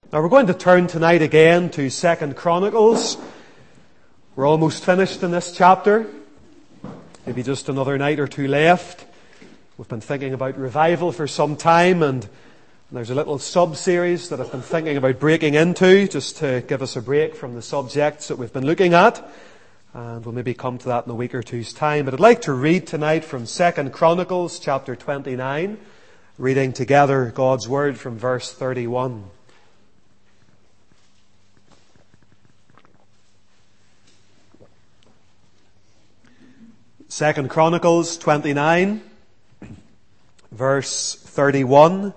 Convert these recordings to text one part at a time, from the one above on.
Now we're going to turn tonight again to 2 Chronicles. We're almost finished in this chapter. Maybe just another night or two left. We've been thinking about revival for some time, and there's a little sub-series that I've been thinking about breaking into just to give us a break from the subjects that we've been looking at. And we'll maybe come to that in a week or two's time. But I'd like to read tonight from 2 Chronicles chapter 29, reading together God's Word from verse 31. 2 Chronicles 29, verse 31.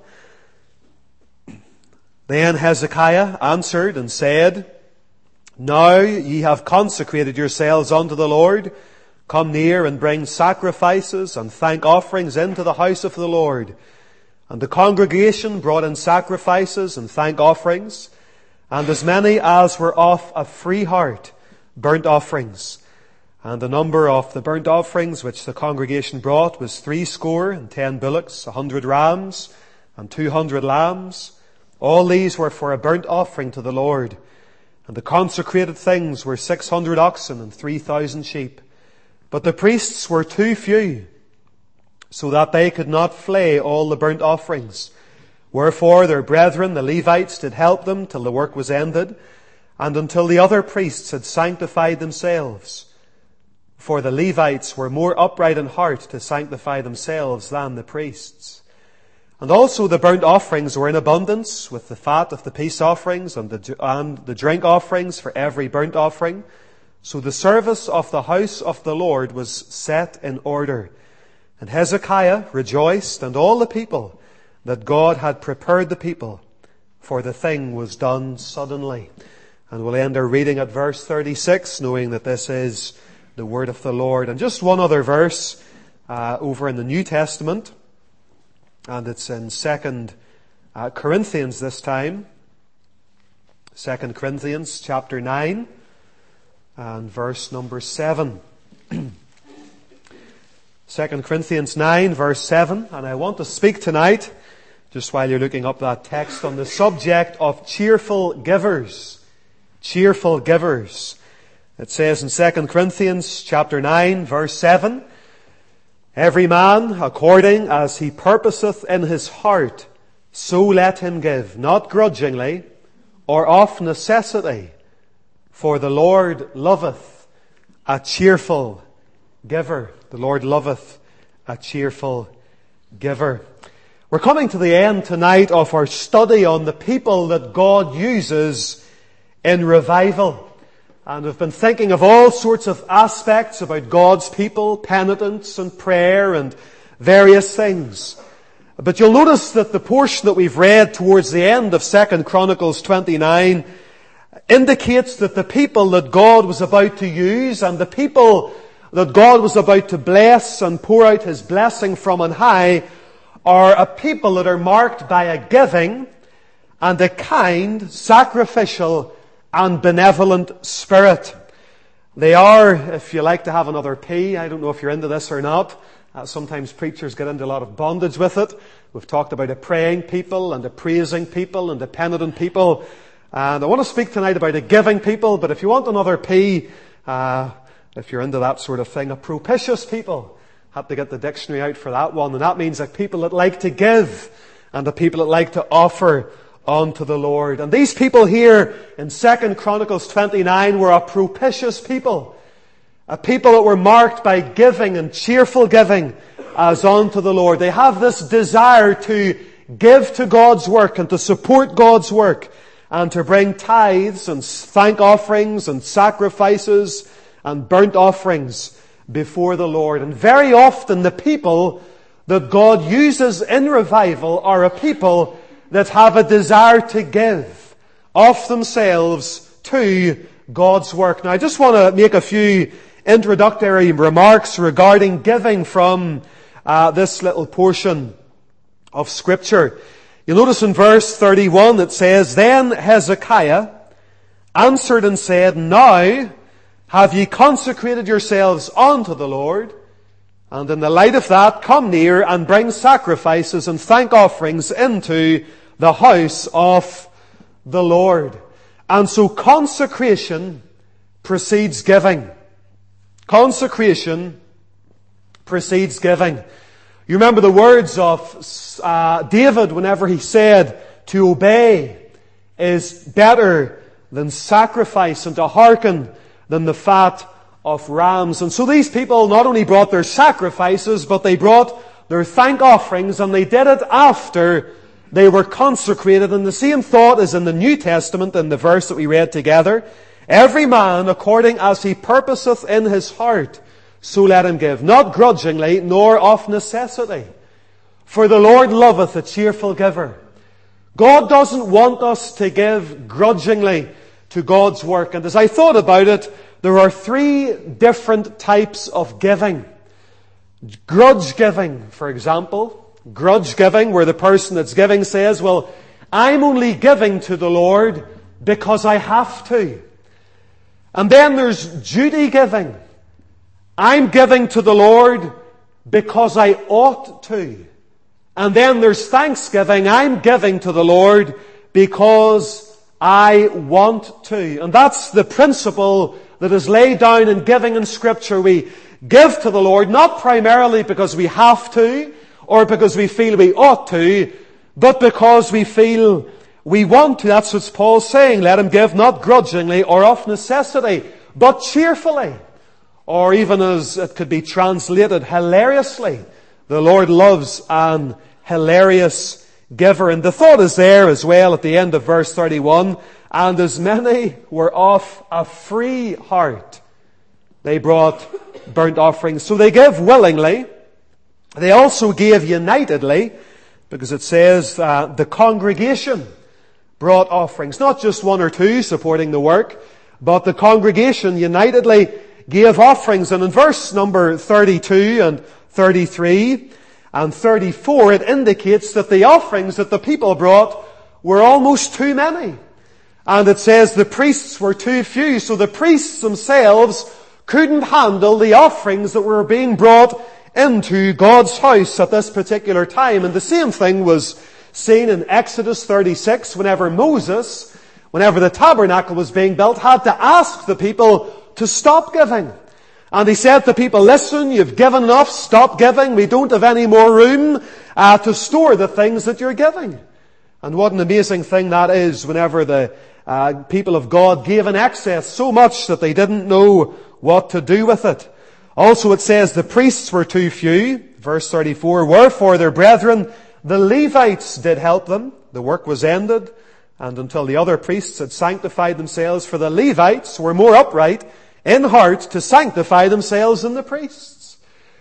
Then Hezekiah answered and said, Now ye have consecrated yourselves unto the Lord. Come near and bring sacrifices and thank offerings into the house of the Lord. And the congregation brought in sacrifices and thank offerings, and as many as were of a free heart, burnt offerings. And the number of the burnt offerings which the congregation brought was 70 bullocks, 100 rams, and 200 lambs. All these were for a burnt offering to the Lord. And the consecrated things were 600 oxen and 3,000 sheep. But the priests were too few, so that they could not flay all the burnt offerings. Wherefore their brethren, the Levites, did help them till the work was ended, and until the other priests had sanctified themselves. For the Levites were more upright in heart to sanctify themselves than the priests. And also the burnt offerings were in abundance, with the fat of the peace offerings and the drink offerings for every burnt offering. So the service of the house of the Lord was set in order. And Hezekiah rejoiced, and all the people, that God had prepared the people, for the thing was done suddenly. And we'll end our reading at verse 36, knowing that this is the word of the Lord. And just one other verse over in the New Testament, and it's in 2 Corinthians this time. 2 Corinthians chapter 9 and verse number 7. 2 Corinthians 9 verse 7. And I want to speak tonight, just while you're looking up that text, on the subject of cheerful givers. Cheerful givers. It says in 2 Corinthians chapter 9 verse 7, Every man according as he purposeth in his heart, so let him give, not grudgingly or of necessity, for the Lord loveth a cheerful giver. The Lord loveth a cheerful giver. We're coming to the end tonight of our study on the people that God uses in revival. And we've been thinking of all sorts of aspects about God's people, penitence and prayer and various things. But you'll notice that the portion that we've read towards the end of 2 Chronicles 29 indicates that the people that God was about to use and the people that God was about to bless and pour out His blessing from on high are a people that are marked by a giving and a kind, sacrificial and benevolent spirit. They are, if you like to have another P, I don't know if you're into this or not, sometimes preachers get into a lot of bondage with it. We've talked about a praying people and a praising people and a penitent people. And I want to speak tonight about a giving people, but if you want another P, if you're into that sort of thing, a propitious people. Have to get the dictionary out for that one. And that means that people that like to give and the people that like to offer unto the Lord. And these people here in 2 Chronicles 29 were a propitious people. A people that were marked by giving and cheerful giving as unto the Lord. They have this desire to give to God's work and to support God's work and to bring tithes and thank offerings and sacrifices and burnt offerings before the Lord. And very often the people that God uses in revival are a people that have a desire to give of themselves to God's work. Now, I just want to make a few introductory remarks regarding giving from this little portion of Scripture. You'll notice in verse 31 it says, Then Hezekiah answered and said, Now have ye consecrated yourselves unto the Lord, and in the light of that come near and bring sacrifices and thank offerings into the house of the Lord. And so consecration precedes giving. Consecration precedes giving. You remember the words of David whenever he said, to obey is better than sacrifice, and to hearken than the fat of rams. And so these people not only brought their sacrifices, but they brought their thank offerings, and they did it after they were consecrated. And the same thought is in the New Testament, in the verse that we read together. Every man according as he purposeth in his heart, so let him give, not grudgingly, nor of necessity. For the Lord loveth a cheerful giver. God doesn't want us to give grudgingly to God's work. And as I thought about it, there are three different types of giving. Grudge giving, for example. Grudge giving, where the person that's giving says, well, I'm only giving to the Lord because I have to. And then there's duty giving. I'm giving to the Lord because I ought to. And then there's thanksgiving. I'm giving to the Lord because I want to. And that's the principle that is laid down in giving in Scripture. We give to the Lord not primarily because we have to or because we feel we ought to, but because we feel we want to. That's what Paul's saying. Let him give not grudgingly or of necessity, but cheerfully. Or even as it could be translated, hilariously. The Lord loves an hilarious giver. And the thought is there as well at the end of verse 31. And as many were of a free heart, they brought burnt offerings. So they give willingly. They also gave unitedly, because it says the congregation brought offerings. Not just one or two supporting the work, but the congregation unitedly gave offerings. And in verse number 32 and 33 and 34, it indicates that the offerings that the people brought were almost too many. And it says the priests were too few. So the priests themselves couldn't handle the offerings that were being brought into God's house at this particular time. And the same thing was seen in Exodus 36, whenever Moses, whenever the tabernacle was being built, had to ask the people to stop giving. And he said to people, listen, you've given enough, stop giving. We don't have any more room to store the things that you're giving. And what an amazing thing that is whenever the people of God gave in excess so much that they didn't know what to do with it. Also it says the priests were too few. Verse 34, wherefore their brethren, the Levites, did help them. The work was ended, and until the other priests had sanctified themselves, for the Levites were more upright in heart to sanctify themselves than the priests.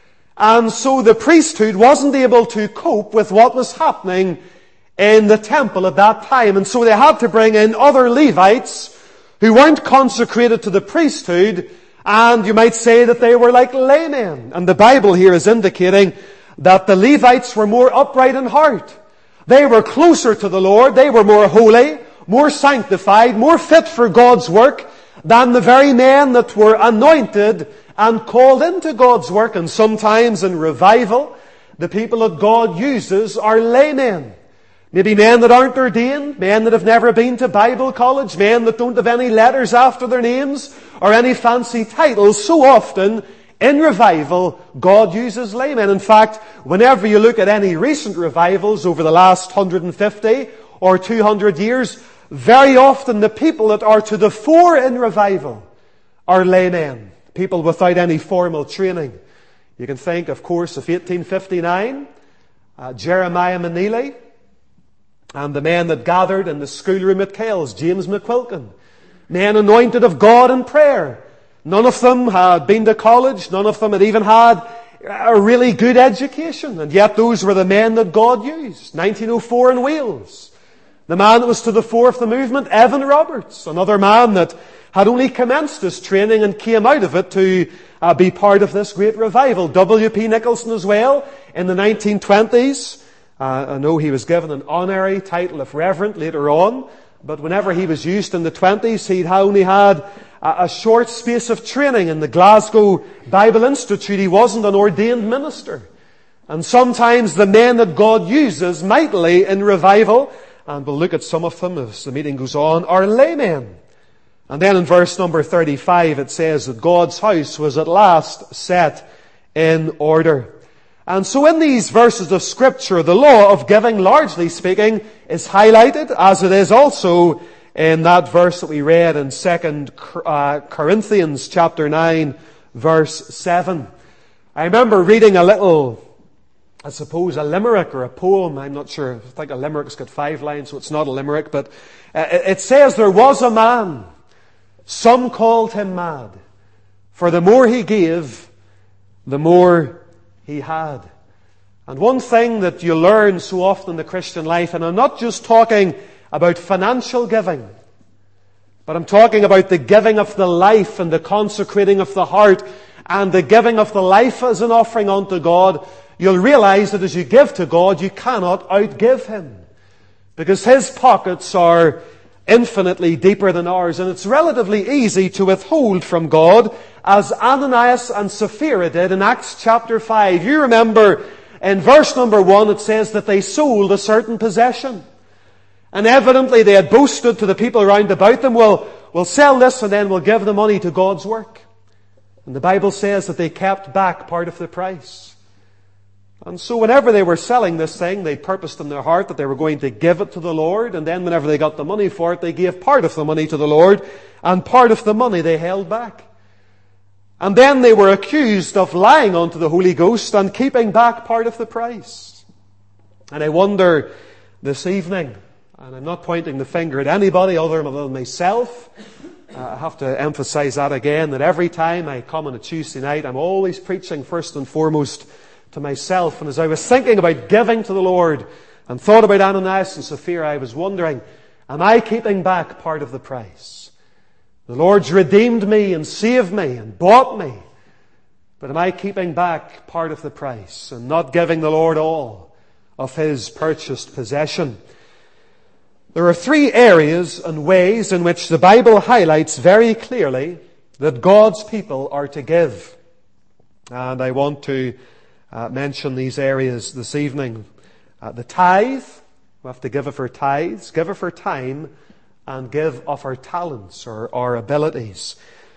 And so the priesthood wasn't able to cope with what was happening in the temple at that time. And so they had to bring in other Levites who weren't consecrated to the priesthood, and you might say that they were like laymen. And the Bible here is indicating that the Levites were more upright in heart. They were closer to the Lord. They were more holy, more sanctified, more fit for God's work than the very men that were anointed and called into God's work. And sometimes in revival, the people that God uses are laymen. Maybe men that aren't ordained, men that have never been to Bible college, men that don't have any letters after their names or any fancy titles. So often, in revival, God uses laymen. In fact, whenever you look at any recent revivals over the last 150 or 200 years, very often the people that are to the fore in revival are laymen, people without any formal training. You can think, of course, of 1859, Jeremiah Manili, and the men that gathered in the schoolroom at Kells, James McQuilkin, men anointed of God in prayer. None of them had been to college. None of them had even had a really good education. And yet those were the men that God used. 1904 in Wales. The man that was to the fore of the movement, Evan Roberts. Another man that had only commenced his training and came out of it to be part of this great revival. W.P. Nicholson as well in the 1920s. I know he was given an honorary title of Reverend later on. But whenever he was used in the 20s, he'd only had a short space of training in the Glasgow Bible Institute. He wasn't an ordained minister. And sometimes the men that God uses mightily in revival, and we'll look at some of them as the meeting goes on, are laymen. And then in verse number 35 it says that God's house was at last set in order. And so in these verses of Scripture, the law of giving, largely speaking, is highlighted, as it is also in that verse that we read in 2 Corinthians chapter 9, verse 7. I remember reading a little, I suppose, a limerick or a poem. I'm not sure. I think a limerick's got 5 lines, so it's not a limerick. But it says, there was a man, some called him mad, for the more he gave, the more he had. And one thing that you learn so often in the Christian life, and I'm not just talking about financial giving, but I'm talking about the giving of the life and the consecrating of the heart and the giving of the life as an offering unto God. You'll realize that as you give to God, you cannot outgive Him, because His pockets are infinitely deeper than ours, and it's relatively easy to withhold from God, as Ananias and Sapphira did in Acts chapter 5. You remember in verse number 1 it says that they sold a certain possession. And evidently they had boasted to the people around about them, we'll sell this and then we'll give the money to God's work. And the Bible says that they kept back part of the price. And so whenever they were selling this thing, they purposed in their heart that they were going to give it to the Lord. And then whenever they got the money for it, they gave part of the money to the Lord, and part of the money they held back. And then they were accused of lying unto the Holy Ghost and keeping back part of the price. And I wonder this evening, and I'm not pointing the finger at anybody other than myself, I have to emphasize that again, that every time I come on a Tuesday night, I'm always preaching first and foremost to myself. And as I was thinking about giving to the Lord and thought about Ananias and Sapphira, I was wondering, am I keeping back part of the price? The Lord's redeemed me and saved me and bought me, but am I keeping back part of the price and not giving the Lord all of His purchased possession? There are 3 areas and ways in which the Bible highlights very clearly that God's people are to give. And I want to mention these areas this evening. The tithe, we have to give of our tithes, give of our time, and give of our talents or our abilities.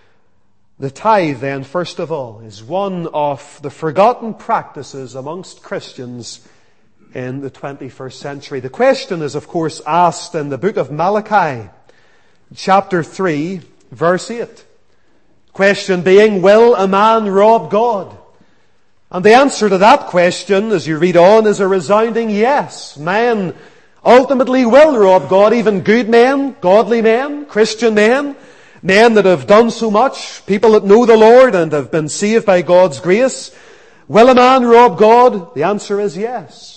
The tithe then, first of all, is one of the forgotten practices amongst Christians in the 21st century. The question is, of course, asked in the book of Malachi, chapter 3, verse 8. Question being, will a man rob God? And the answer to that question, as you read on, is a resounding yes. Man ultimately will rob God, even good men, godly men, Christian men, men that have done so much, people that know the Lord and have been saved by God's grace. Will a man rob God? The answer is yes.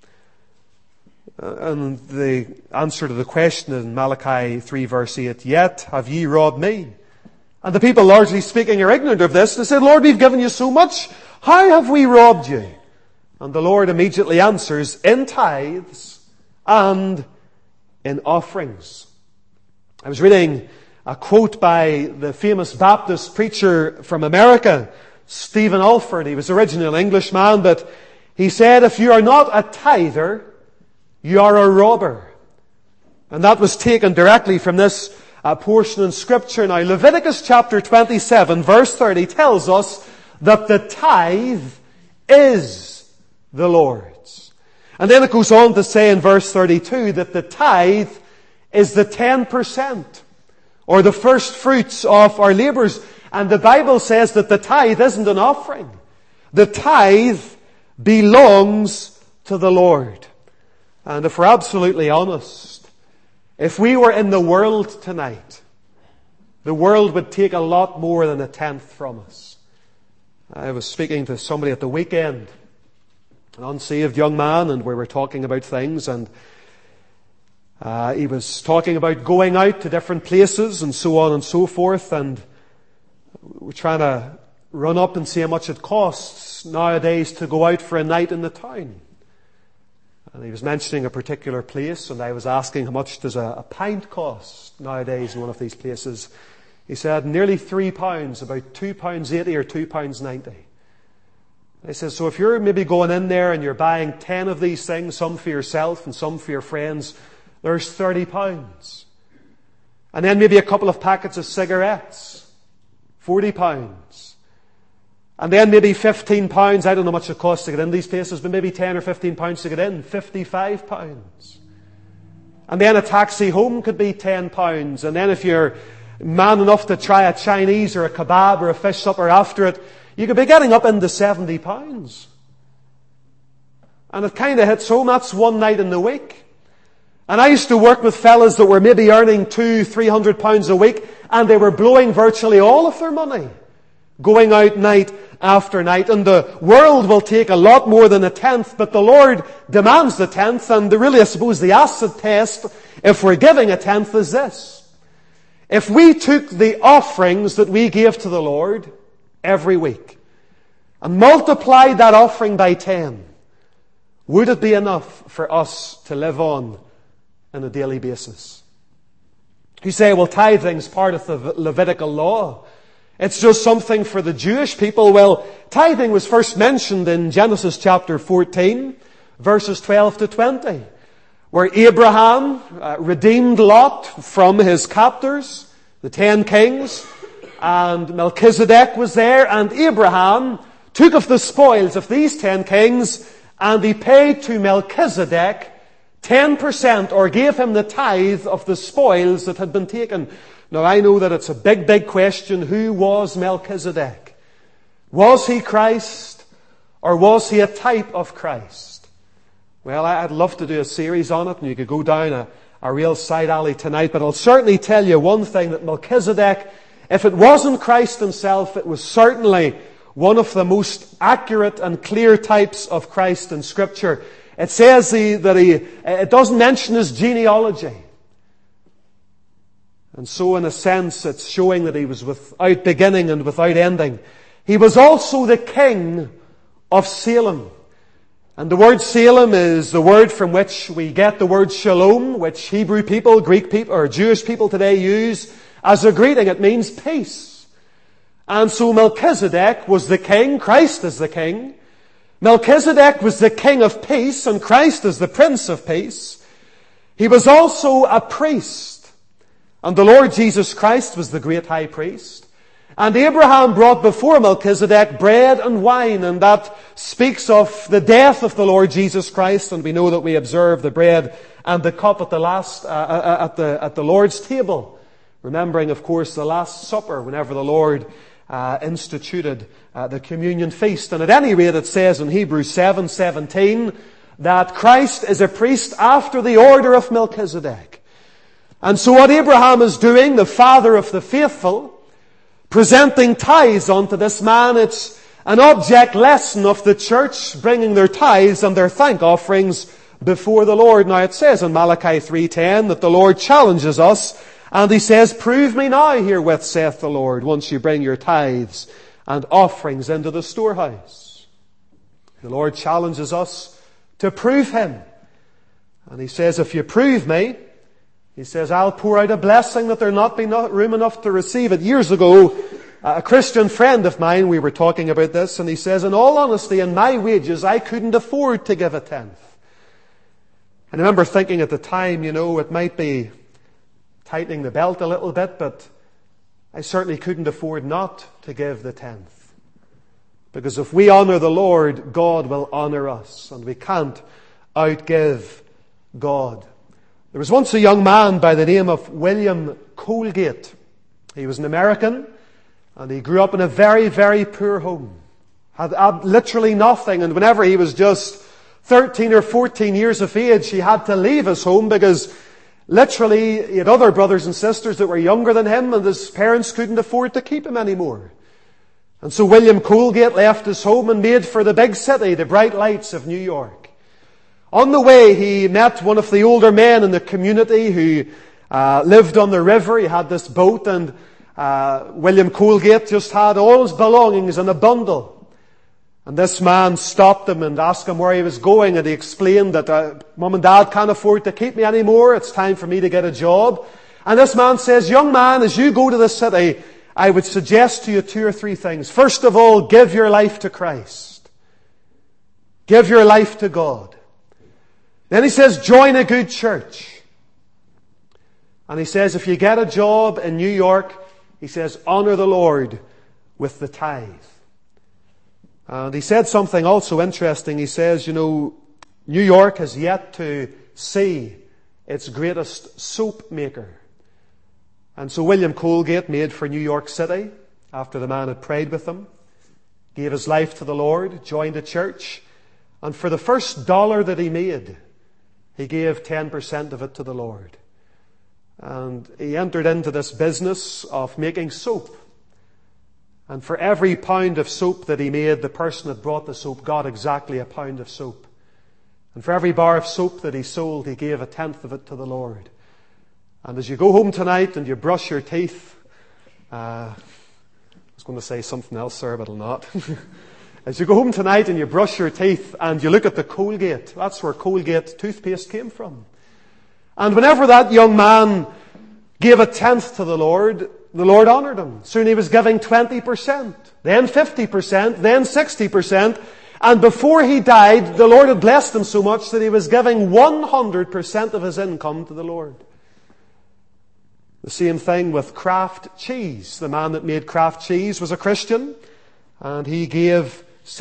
And the answer to the question in Malachi 3 verse 8, yet have ye robbed me. And the people, largely speaking, are ignorant of this. They said, Lord, we've given you so much. How have we robbed you? And the Lord immediately answers, in tithes and in offerings. I was reading a quote by the famous Baptist preacher from America, Stephen Alford. He was originally an Englishman, but he said, if you are not a tither, you are a robber. And that was taken directly from this portion in Scripture. Now, Leviticus chapter 27, verse 30 tells us that the tithe is the Lord's. And then it goes on to say in verse 32 that the tithe is the 10%, or the first fruits of our labours. And the Bible says that the tithe isn't an offering. The tithe belongs to the Lord. And if we're absolutely honest, if we were in the world tonight, the world would take a lot more than 1/10 from us. I was speaking to somebody at the weekend, an unsaved young man, and we were talking about things, and he was talking about going out to different places and so on and so forth, and we're trying to run up and see how much it costs nowadays to go out for a night in the town. And he was mentioning a particular place, and I was asking how much does a pint cost nowadays in one of these places. He said nearly £3, about £2.80 or £2.90. I said, so if you're maybe going in there and you're buying 10 of these things, some for yourself and some for your friends, there's £30. And then maybe a couple of packets of cigarettes, £40. And then maybe £15, I don't know how much it costs to get in these places, but maybe £10 or £15 to get in, £55. And then a taxi home could be £10. And then if you're man enough to try a Chinese or a kebab or a fish supper after it, you could be getting up into £70. And it kind of hits home. That's one night in the week. And I used to work with fellas that were maybe earning £200-300 a week, and they were blowing virtually all of their money, going out night after night. And the world will take a lot more than a tenth, but the Lord demands the tenth. And really, I suppose, the acid test, if we're giving a tenth, is this. If we took the offerings that we gave to the Lord every week and multiplied that offering by 10, would it be enough for us to live on a daily basis? You say, well, tithing's part of the Levitical law. It's just something for the Jewish people. Well, tithing was first mentioned in Genesis chapter 14, verses 12 to 20, where Abraham redeemed Lot from his captors, the 10 kings, and Melchizedek was there, and Abraham took of the spoils of these 10 kings, and he paid to Melchizedek 10%, or gave him the tithe of the spoils that had been taken. Now, I know that it's a big, big question. Who was Melchizedek? Was he Christ, or was he a type of Christ? Well, I'd love to do a series on it, and you could go down a real side alley tonight, but I'll certainly tell you one thing, that Melchizedek, if it wasn't Christ himself, it was certainly one of the most accurate and clear types of Christ in Scripture. It says it doesn't mention his genealogy. And so in a sense, it's showing that he was without beginning and without ending. He was also the king of Salem. And the word Salem is the word from which we get the word shalom, which Hebrew people, Greek people, or Jewish people today use as a greeting. It means peace. And so Melchizedek was the king. Christ is the king. Melchizedek was the king of peace, and Christ is the prince of peace. He was also a priest. And the Lord Jesus Christ was the great high priest. And Abraham brought before Melchizedek bread and wine, and that speaks of the death of the Lord Jesus Christ. And we know that we observe the bread and the cup at the Lord's table, remembering, of course, the Last Supper, whenever the Lord instituted the communion feast. And at any rate, it says in Hebrews 7:17 that Christ is a priest after the order of Melchizedek. And so what Abraham is doing, the father of the faithful, presenting tithes unto this man, it's an object lesson of the church bringing their tithes and their thank offerings before the Lord. Now it says in Malachi 3:10 that the Lord challenges us, and he says, "Prove me now herewith, saith the Lord, once you bring your tithes and offerings into the storehouse." The Lord challenges us to prove him. And he says, if you prove me, he says, I'll pour out a blessing that there not be room enough to receive it. Years ago, a Christian friend of mine, we were talking about this, and he says, in all honesty, in my wages, I couldn't afford to give a tenth. And I remember thinking at the time, it might be tightening the belt a little bit, but I certainly couldn't afford not to give the tenth. Because if we honor the Lord, God will honor us, and we can't outgive God. There was once a young man by the name of William Colgate. He was an American, and he grew up in a very, very poor home. Had literally nothing, and whenever he was just 13 or 14 years of age, he had to leave his home because literally he had other brothers and sisters that were younger than him, and his parents couldn't afford to keep him anymore. And so William Colgate left his home and made for the big city, the bright lights of New York. On the way, he met one of the older men in the community who lived on the river. He had this boat, and William Colgate just had all his belongings in a bundle. And this man stopped him and asked him where he was going, and he explained that Mum and Dad can't afford to keep me anymore. It's time for me to get a job. And this man says, young man, as you go to the city, I would suggest to you 2 or 3 things. First of all, give your life to Christ. Give your life to God. Then he says, join a good church. And he says, if you get a job in New York, he says, honor the Lord with the tithe. And he said something also interesting. He says, New York has yet to see its greatest soap maker. And so William Colgate made for New York City after the man had prayed with him, gave his life to the Lord, joined a church, and for the first dollar that he made, he gave 10% of it to the Lord. And he entered into this business of making soap. And for every pound of soap that he made, the person that brought the soap got exactly a pound of soap. And for every bar of soap that he sold, he gave 1/10 of it to the Lord. And as you go home tonight and you brush your teeth, I was going to say something else, sir, but I'll not. As you go home tonight and you brush your teeth and you look at the Colgate, that's where Colgate toothpaste came from. And whenever that young man gave 1/10 to the Lord honoured him. Soon he was giving 20%, then 50%, then 60%. And before he died, the Lord had blessed him so much that he was giving 100% of his income to the Lord. The same thing with Kraft cheese. The man that made Kraft cheese was a Christian, and he gave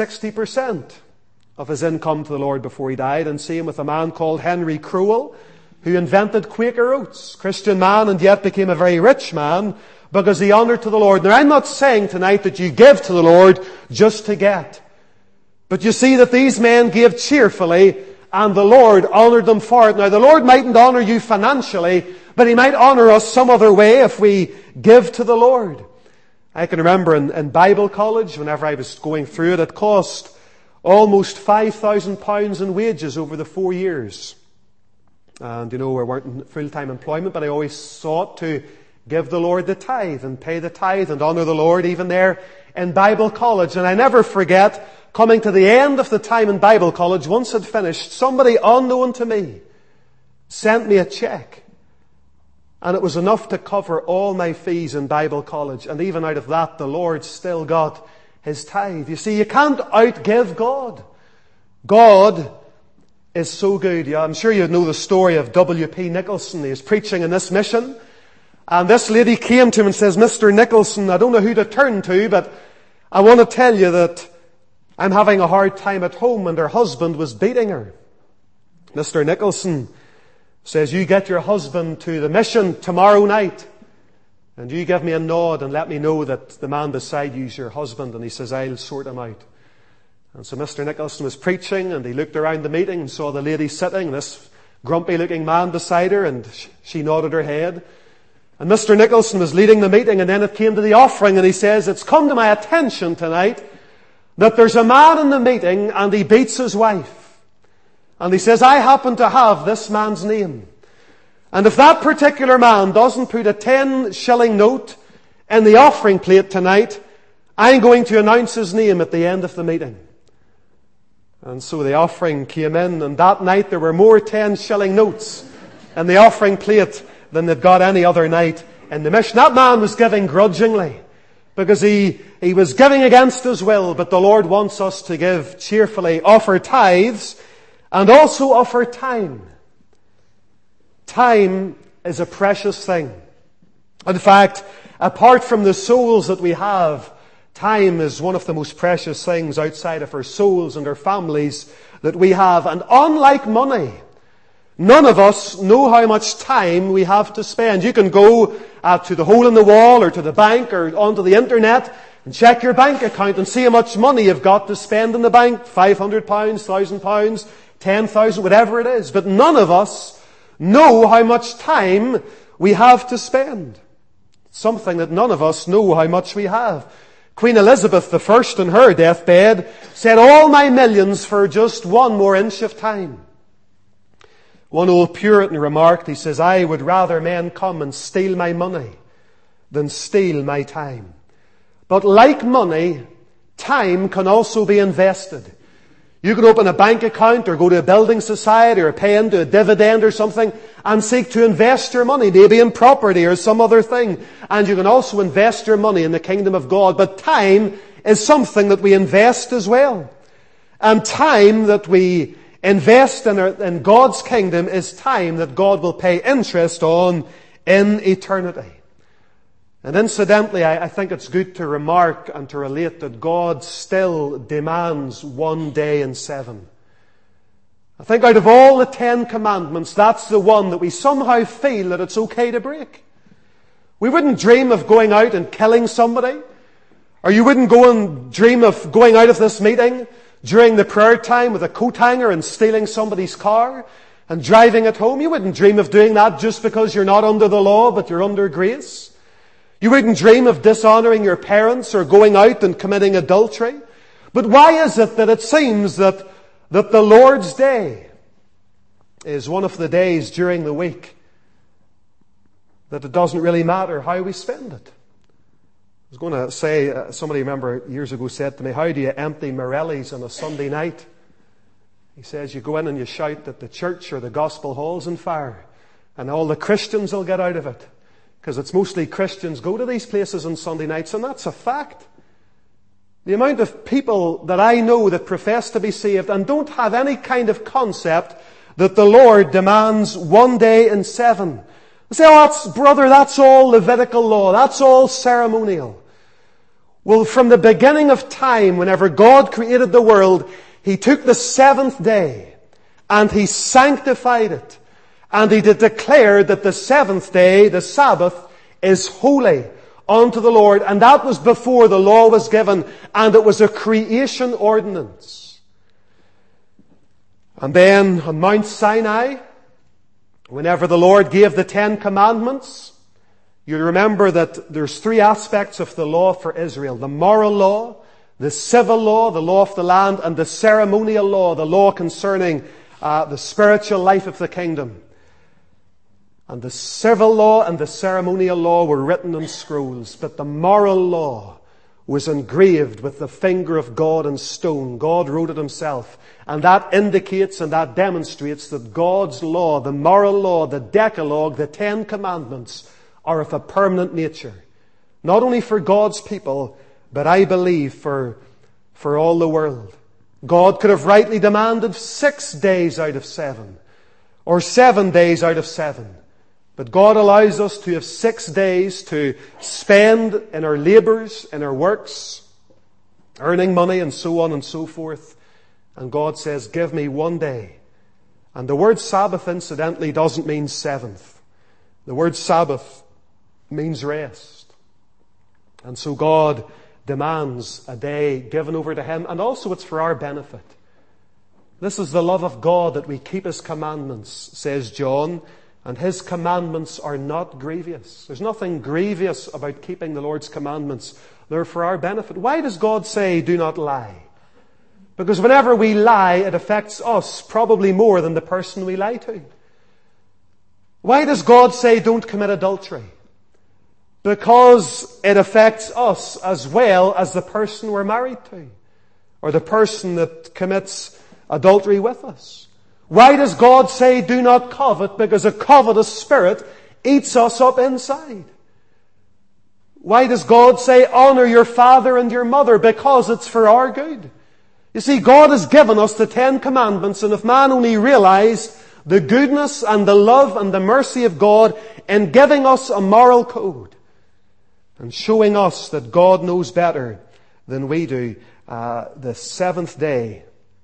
60% of his income to the Lord before he died. And same with a man called Henry Crowell, who invented Quaker Oats. Christian man, and yet became a very rich man because he honoured to the Lord. Now, I'm not saying tonight that you give to the Lord just to get. But you see that these men gave cheerfully, and the Lord honoured them for it. Now, the Lord mightn't honour you financially, but He might honour us some other way if we give to the Lord. I can remember in Bible college, whenever I was going through it, it cost almost £5,000 in wages over the 4 years. And, we weren't in full-time employment, but I always sought to give the Lord the tithe and pay the tithe and honour the Lord even there in Bible college. And I never forget coming to the end of the time in Bible college, once I'd finished, somebody unknown to me sent me a cheque. And it was enough to cover all my fees in Bible college. And even out of that, the Lord still got His tithe. You see, you can't outgive God. God is so good. Yeah, I'm sure you know the story of W.P. Nicholson. He was preaching in this mission. And this lady came to him and says, Mr. Nicholson, I don't know who to turn to, but I want to tell you that I'm having a hard time at home, and her husband was beating her. Mr. Nicholson says, you get your husband to the mission tomorrow night, and you give me a nod and let me know that the man beside you is your husband. And he says, I'll sort him out. And so Mr. Nicholson was preaching, and he looked around the meeting and saw the lady sitting, this grumpy looking man beside her, and she nodded her head. And Mr. Nicholson was leading the meeting, and then it came to the offering, and he says, it's come to my attention tonight that there's a man in the meeting and he beats his wife. And he says, I happen to have this man's name. And if that particular man doesn't put a 10-shilling note in the offering plate tonight, I'm going to announce his name at the end of the meeting. And so the offering came in, and that night there were more 10-shilling notes in the offering plate than they'd got any other night in the mission. That man was giving grudgingly because he was giving against his will, but the Lord wants us to give cheerfully, offer tithes, and also offer time. Time is a precious thing. In fact, apart from the souls that we have, time is one of the most precious things outside of our souls and our families that we have. And unlike money, none of us know how much time we have to spend. You can go to the hole in the wall or to the bank or onto the internet and check your bank account and see how much money you've got to spend in the bank. £500, £1,000, 10,000, whatever it is. But none of us know how much time we have to spend. Something that none of us know how much we have. Queen Elizabeth I, in her deathbed, said, all my millions for just one more inch of time. One old Puritan remarked, he says, I would rather men come and steal my money than steal my time. But like money, time can also be invested. You can open a bank account or go to a building society or pay into a dividend or something and seek to invest your money, maybe in property or some other thing. And you can also invest your money in the kingdom of God. But time is something that we invest as well. And time that we invest in God's kingdom is time that God will pay interest on in eternity. And incidentally, I think it's good to remark and to relate that God still demands one day in 7. I think out of all the 10 commandments, that's the one that we somehow feel that it's okay to break. We wouldn't dream of going out and killing somebody. Or you wouldn't go and dream of going out of this meeting during the prayer time with a coat hanger and stealing somebody's car and driving it home. You wouldn't dream of doing that just because you're not under the law, but you're under grace. You wouldn't dream of dishonoring your parents or going out and committing adultery. But why is it that it seems that the Lord's Day is one of the days during the week that it doesn't really matter how we spend it? I was going to say, somebody, remember, years ago said to me, how do you empty Morelli's on a Sunday night? He says, you go in and you shout that the church or the gospel hall's on fire, and all the Christians will get out of it. Because it's mostly Christians go to these places on Sunday nights, and that's a fact. The amount of people that I know that profess to be saved and don't have any kind of concept that the Lord demands one day in 7. They say, that's all Levitical law. That's all ceremonial. Well, from the beginning of time, whenever God created the world, He took the 7th day and He sanctified it. And He did declare that the 7th day, the Sabbath, is holy unto the Lord. And that was before the law was given. And it was a creation ordinance. And then on Mount Sinai, whenever the Lord gave the 10 commandments, you remember that there's 3 aspects of the law for Israel. The moral law, the civil law, the law of the land, and the ceremonial law, the law concerning the spiritual life of the kingdom. And the civil law and the ceremonial law were written on scrolls, but the moral law was engraved with the finger of God in stone. God wrote it Himself. And that indicates and that demonstrates that God's law, the moral law, the Decalogue, the 10 Commandments are of a permanent nature. Not only for God's people, but I believe for all the world. God could have rightly demanded 6 days out of 7, or 7 days out of 7. But God allows us to have 6 days to spend in our labours, in our works, earning money and so on and so forth. And God says, give me 1 day. And the word Sabbath, incidentally, doesn't mean 7th. The word Sabbath means rest. And so God demands a day given over to Him, and also it's for our benefit. This is the love of God, that we keep His commandments, says John, and His commandments are not grievous. There's nothing grievous about keeping the Lord's commandments. They're for our benefit. Why does God say, do not lie? Because whenever we lie, it affects us probably more than the person we lie to. Why does God say, don't commit adultery? Because it affects us as well as the person we're married to, or the person that commits adultery with us. Why does God say, do not covet? Because a covetous spirit eats us up inside. Why does God say, honor your father and your mother? Because it's for our good. You see, God has given us the 10 Commandments, and if man only realized the goodness and the love and the mercy of God in giving us a moral code and showing us that God knows better than we do, the 7th day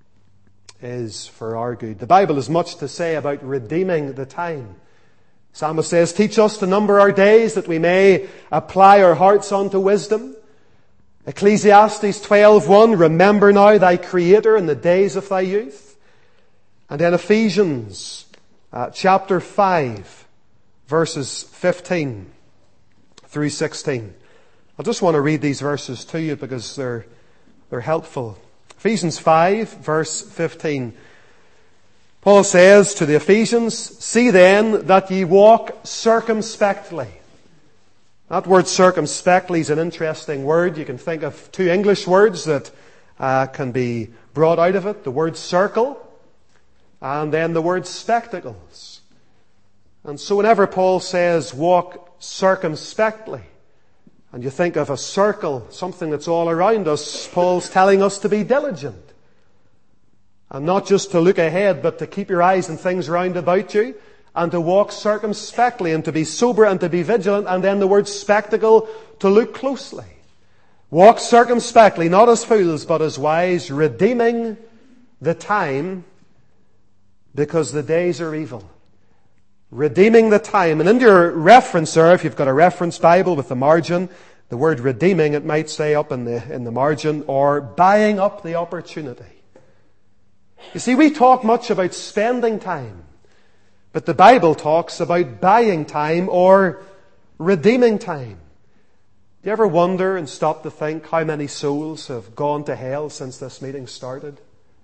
is for our good. The Bible has much to say about redeeming the time. Psalmist says, teach us to number our days that we may apply our hearts unto wisdom. Ecclesiastes 12:1, remember now thy Creator in the days of thy youth. And then Ephesians chapter 5, verses 15 through 16. I just want to read these verses to you because they're helpful. Ephesians 5, verse 15. Paul says to the Ephesians, see then that ye walk circumspectly. That word circumspectly is an interesting word. You can think of 2 English words that can be brought out of it. The word circle and then the word spectacles. And so whenever Paul says walk circumspectly, and you think of a circle, something that's all around us, Paul's telling us to be diligent. And not just to look ahead, but to keep your eyes on things round about you, and to walk circumspectly, and to be sober, and to be vigilant, and then the word spectacle, to look closely. Walk circumspectly, not as fools, but as wise, redeeming the time, because the days are evil. Redeeming the time. And in your reference there, if you've got a reference Bible with the margin, the word redeeming, it might say up in the margin, or buying up the opportunity. You see, we talk much about spending time, but the Bible talks about buying time or redeeming time. Do you ever wonder and stop to think how many souls have gone to hell since this meeting started?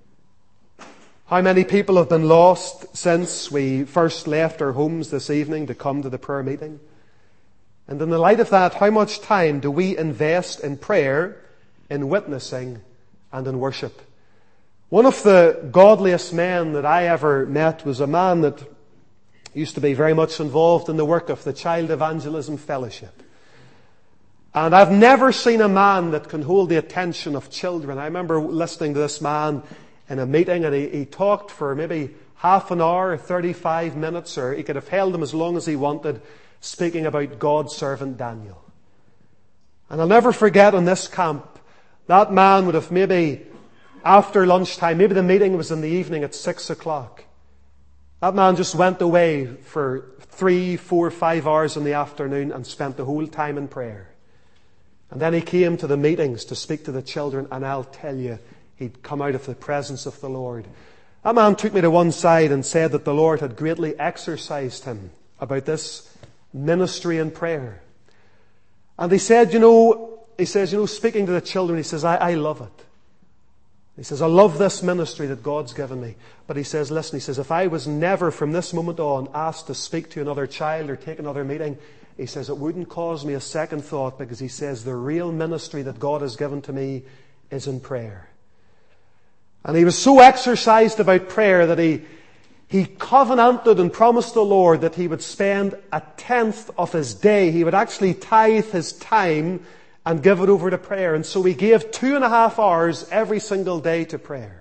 How many people have been lost since we first left our homes this evening to come to the prayer meeting? And in the light of that, how much time do we invest in prayer, in witnessing, and in worship? One of the godliest men that I ever met was a man that used to be very much involved in the work of the Child Evangelism Fellowship. And I've never seen a man that can hold the attention of children. I remember listening to this man in a meeting, and he talked for maybe half an hour, 35 minutes, or he could have held them as long as he wanted, speaking about God's servant Daniel. And I'll never forget in this camp, that man would have maybe after lunchtime, maybe the meeting was in the evening at 6 o'clock. That man just went away for 3, 4, 5 hours in the afternoon and spent the whole time in prayer. And then he came to the meetings to speak to the children, and I'll tell you, he'd come out of the presence of the Lord. That man took me to one side and said that the Lord had greatly exercised him about this ministry and prayer. And he said, speaking to the children, he says, I love it. He says, I love this ministry that God's given me. But he says, listen, he says, if I was never from this moment on asked to speak to another child or take another meeting, he says, it wouldn't cause me a second thought, because he says, the real ministry that God has given to me is in prayer. And he was so exercised about prayer that he covenanted and promised the Lord that he would spend 1/10 of his day. He would actually tithe his time and give it over to prayer. And so he gave 2.5 hours every single day to prayer.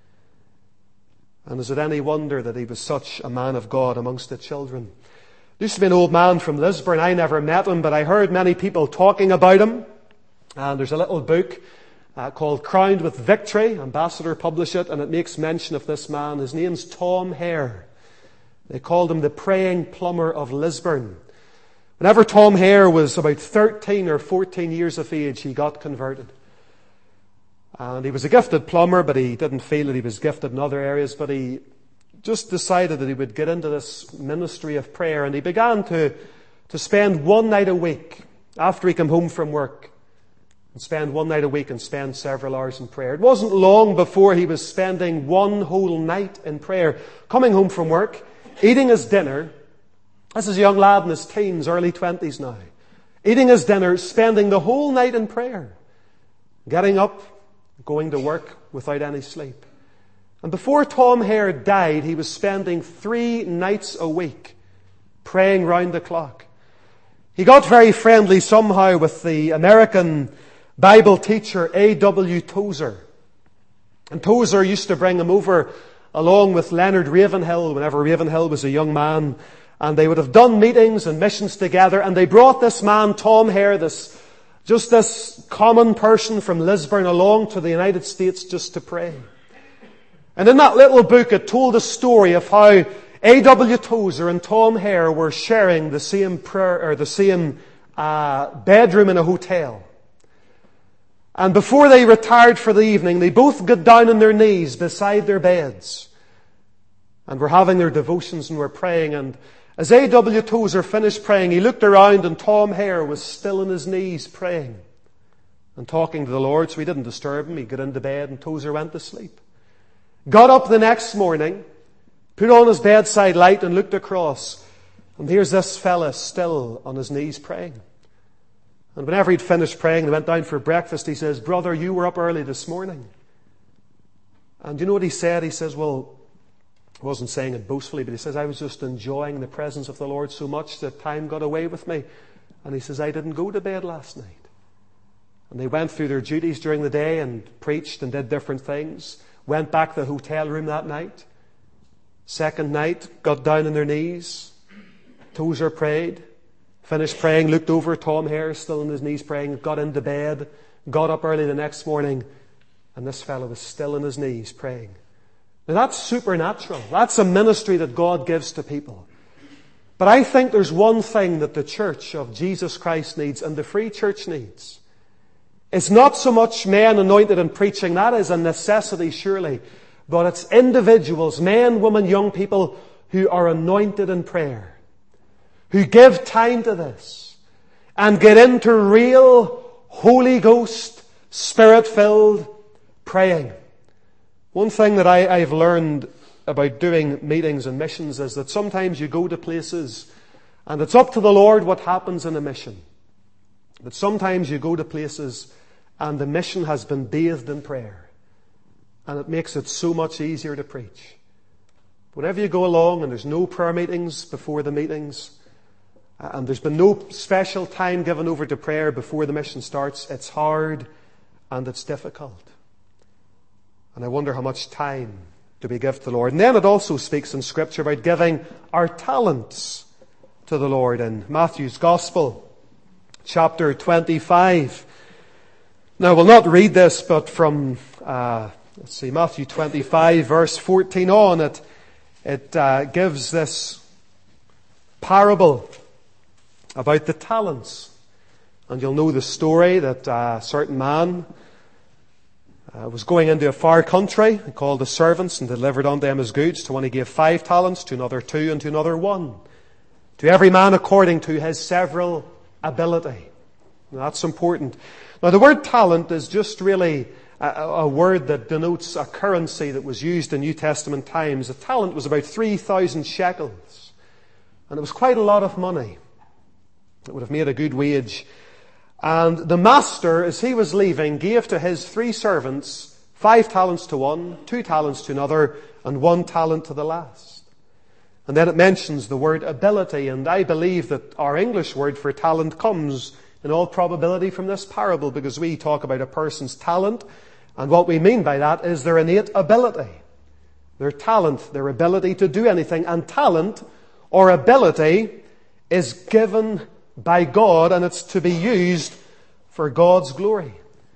And is it any wonder that he was such a man of God amongst the children? There used to be an old man from Lisburn. I never met him, but I heard many people talking about him. And there's a little book called Crowned with Victory. Ambassador published it, and it makes mention of this man. His name's Tom Hare. They called him the praying plumber of Lisburn. Whenever Tom Hare was about 13 or 14 years of age, he got converted. And he was a gifted plumber, but he didn't feel that he was gifted in other areas. But he just decided that he would get into this ministry of prayer. And he began to spend one night a week after he came home from work. And spend one night a week and spend several hours in prayer. It wasn't long before he was spending one whole night in prayer. Coming home from work, eating his dinner. This is a young lad in his teens, early 20s now. Eating his dinner, spending the whole night in prayer. Getting up, going to work without any sleep. And before Tom Hare died, he was spending 3 nights a week praying round the clock. He got very friendly somehow with the American Bible teacher A.W. Tozer. And Tozer used to bring him over along with Leonard Ravenhill whenever Ravenhill was a young man. And they would have done meetings and missions together. And they brought this man, Tom Hare, this common person from Lisburn, along to the United States just to pray. And in that little book, it told a story of how A.W. Tozer and Tom Hare were sharing the same bedroom in a hotel. And before they retired for the evening, they both got down on their knees beside their beds and were having their devotions and were praying. And as A.W. Tozer finished praying, he looked around and Tom Hare was still on his knees praying and talking to the Lord, so he didn't disturb him. He got into bed and Tozer went to sleep. Got up the next morning, put on his bedside light and looked across. And here's this fella still on his knees praying. And whenever he'd finished praying, they went down for breakfast. He says, "Brother, you were up early this morning." And you know what he said? He says, well, I wasn't saying it boastfully, but he says, I was just enjoying the presence of the Lord so much that time got away with me. And he says, I didn't go to bed last night. And they went through their duties during the day and preached and did different things. Went back to the hotel room that night. Second night, got down on their knees. Tozer prayed. Finished praying, looked over, Tom Hare still on his knees praying, got into bed, got up early the next morning, and this fellow was still on his knees praying. Now that's supernatural. That's a ministry that God gives to people. But I think there's one thing that the church of Jesus Christ needs, and the free church needs. It's not so much men anointed in preaching. That is a necessity, surely. But it's individuals, men, women, young people, who are anointed in prayer, who give time to this and get into real Holy Ghost, Spirit-filled praying. One thing that I've learned about doing meetings and missions is that sometimes you go to places and it's up to the Lord what happens in a mission. But sometimes you go to places and the mission has been bathed in prayer. And it makes it so much easier to preach. Whenever you go along and there's no prayer meetings before the meetings, and there's been no special time given over to prayer before the mission starts, it's hard and it's difficult. And I wonder how much time do we give to the Lord. And then it also speaks in Scripture about giving our talents to the Lord in Matthew's Gospel, chapter 25. Now, we'll not read this, but from, Matthew 25, verse 14 on, it gives this parable about the talents. And you'll know the story that a certain man was going into a far country and called the servants and delivered unto them his goods. To one he gave 5 talents, to another 2, and to another 1. To every man according to his several ability. Now, that's important. Now, the word talent is just really a word that denotes a currency that was used in New Testament times. A talent was about 3,000 shekels. And it was quite a lot of money. It would have made a good wage. And the master, as he was leaving, gave to his 3 servants 5 talents to one, 2 talents to another, and 1 talent to the last. And then it mentions the word ability, and I believe that our English word for talent comes in all probability from this parable, because we talk about a person's talent, and what we mean by that is their innate ability. Their talent, their ability to do anything. And talent, or ability, is given by God, and it's to be used for God's glory.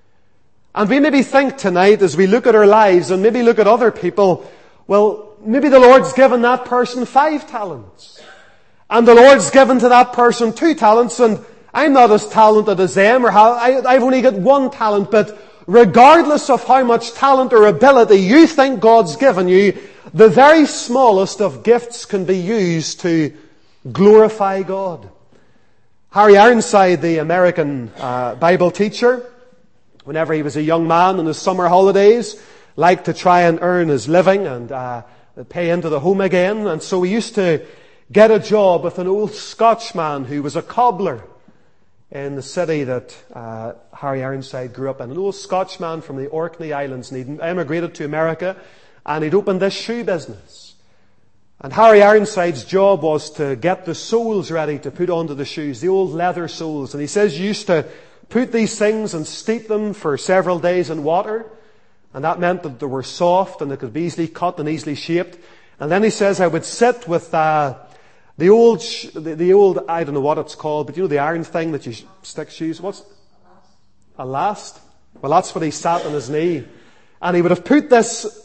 And we maybe think tonight, as we look at our lives and maybe look at other people, well, maybe the Lord's given that person 5 talents. And the Lord's given to that person 2 talents, and I'm not as talented as them, or I've only got 1 talent. But regardless of how much talent or ability you think God's given you, the very smallest of gifts can be used to glorify God. Harry Ironside, the American Bible teacher, whenever he was a young man in his summer holidays, liked to try and earn his living and pay into the home again. And so he used to get a job with an old Scotchman who was a cobbler in the city that Harry Ironside grew up in. An old Scotchman from the Orkney Islands, and he'd emigrated to America, and he'd opened this shoe business. And Harry Ironside's job was to get the soles ready to put onto the shoes, the old leather soles. And he says you used to put these things and steep them for several days in water. And that meant that they were soft and they could be easily cut and easily shaped. And then he says I would sit with the old, I don't know what it's called, but you know the iron thing that you stick shoes. What's a last? Well, that's what he sat on his knee. And he would have put this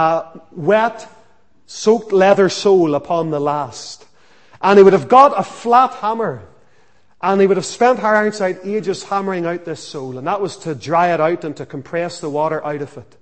wet, soaked leather sole upon the last. And he would have got a flat hammer. And he would have spent Harry Ironside ages hammering out this sole. And that was to dry it out and to compress the water out of it.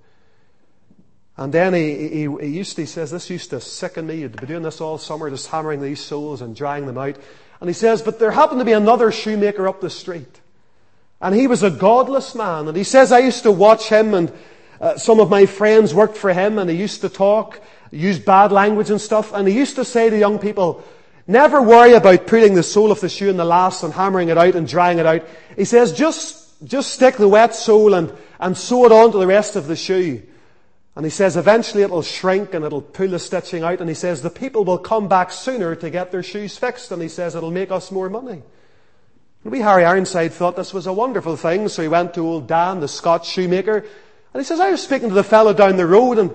And then he says, this used to sicken me. He'd be doing this all summer, just hammering these soles and drying them out. And he says, but there happened to be another shoemaker up the street. And he was a godless man. And he says, I used to watch him, and some of my friends worked for him, and he used to talk, use bad language and stuff. And he used to say to young people, never worry about putting the sole of the shoe in the last and hammering it out and drying it out. He says, just stick the wet sole and sew it onto the rest of the shoe. And he says, eventually it'll shrink and it'll pull the stitching out. And he says, the people will come back sooner to get their shoes fixed. And he says, it'll make us more money. And we, Harry Ironside, thought this was a wonderful thing. So he went to old Dan, the Scotch shoemaker. And he says, I was speaking to the fellow down the road, and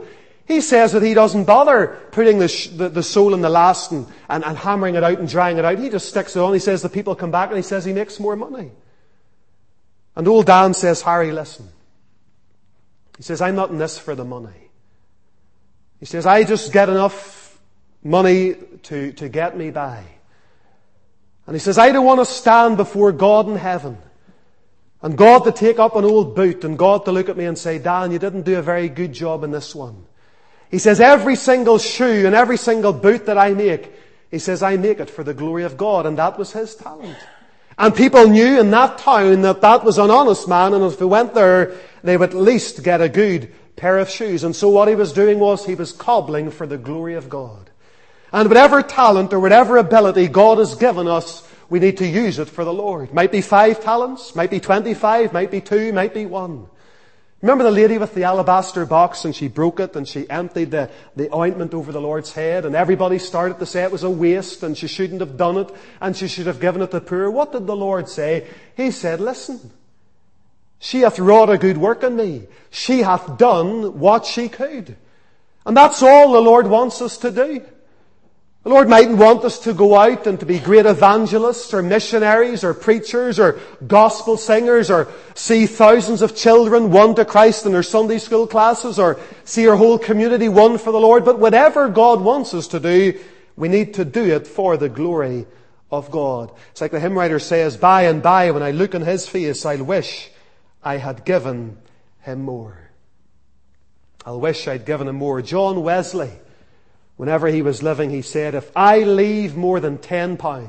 He says that he doesn't bother putting the sole in the last and hammering it out and drying it out. He just sticks it on. He says the people come back and he says he makes more money. And old Dan says, Harry, listen. He says, I'm not in this for the money. He says, I just get enough money to get me by. And he says, I don't want to stand before God in heaven and God to take up an old boot and God to look at me and say, Dan, you didn't do a very good job in this one. He says, every single shoe and every single boot that I make, he says, I make it for the glory of God. And that was his talent. And people knew in that town that was an honest man, and if they went there, they would at least get a good pair of shoes. And so what he was doing was he was cobbling for the glory of God. And whatever talent or whatever ability God has given us, we need to use it for the Lord. Might be 5 talents, might be 25, might be 2, might be 1. Remember the lady with the alabaster box, and she broke it and she emptied the ointment over the Lord's head, and everybody started to say it was a waste and she shouldn't have done it and she should have given it to the poor. What did the Lord say? He said, listen, she hath wrought a good work in me. She hath done what she could. And that's all the Lord wants us to do. The Lord mightn't want us to go out and to be great evangelists or missionaries or preachers or gospel singers or see thousands of children won to Christ in their Sunday school classes or see our whole community won for the Lord. But whatever God wants us to do, we need to do it for the glory of God. It's like the hymn writer says, by and by when I look on His face, I'll wish I had given Him more. I'll wish I'd given Him more. John Wesley, whenever he was living, he said, if I leave more than £10,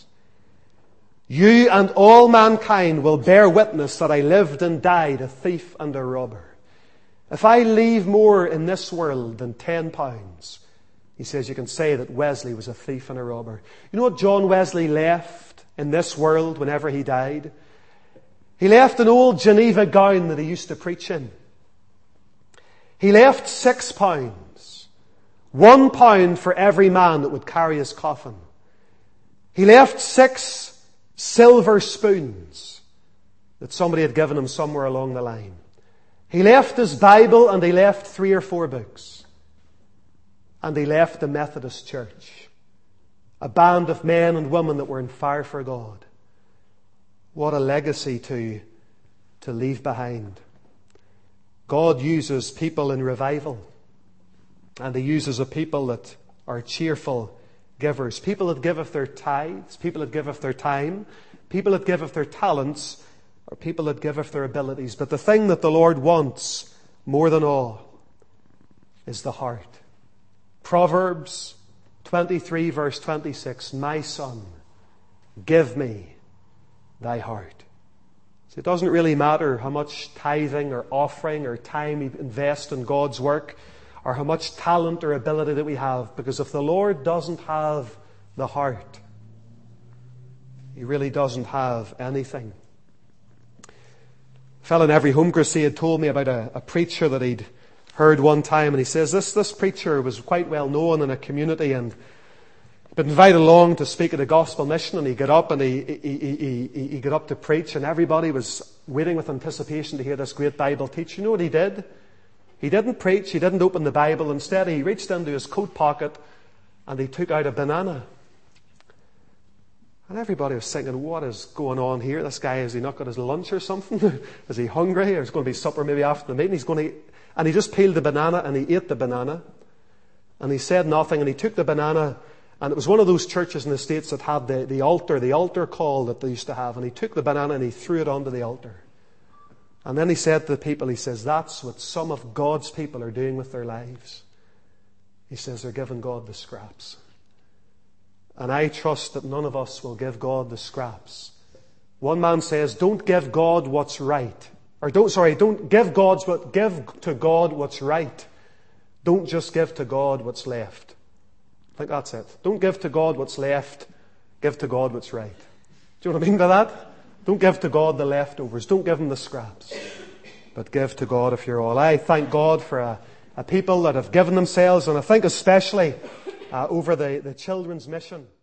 you and all mankind will bear witness that I lived and died a thief and a robber. If I leave more in this world than £10, he says you can say that Wesley was a thief and a robber. You know what John Wesley left in this world whenever he died? He left an old Geneva gown that he used to preach in. He left £6. £1 for every man that would carry his coffin. He left 6 silver spoons that somebody had given him somewhere along the line. He left his Bible and he left 3 or 4 books. And he left the Methodist Church. A band of men and women that were on fire for God. What a legacy to leave behind. God uses people in revival. And He uses a people that are cheerful givers. People that give of their tithes. People that give of their time. People that give of their talents. Or people that give of their abilities. But the thing that the Lord wants more than all is the heart. Proverbs 23 verse 26. My son, give me thy heart. So it doesn't really matter how much tithing or offering or time you invest in God's work, or how much talent or ability that we have. Because if the Lord doesn't have the heart, He really doesn't have anything. A fellow in Every Home Crusade told me about a preacher that he'd heard one time, and he says this preacher was quite well known in a community and he'd been invited along to speak at a gospel mission, and he got up and he got up to preach, and everybody was waiting with anticipation to hear this great Bible teach. You know what he did? He didn't preach, he didn't open the Bible. Instead, he reached into his coat pocket and he took out a banana. And everybody was thinking, what is going on here? This guy, has he not got his lunch or something? Is he hungry? Or is going to be supper maybe after the meeting? And he just peeled the banana and he ate the banana. And he said nothing, and he took the banana, and it was one of those churches in the States that had the altar call that they used to have. And he took the banana and he threw it onto the altar. And then he said to the people, he says, that's what some of God's people are doing with their lives. He says they're giving God the scraps. And I trust that none of us will give God the scraps. One man says, don't give God what's right. Don't give give to God what's right. Don't just give to God what's left. I think that's it. Don't give to God what's left. Give to God what's right. Do you know what I mean by that? Don't give to God the leftovers. Don't give Him the scraps. But give to God if you're all. I thank God for a people that have given themselves, and I think especially over the children's mission.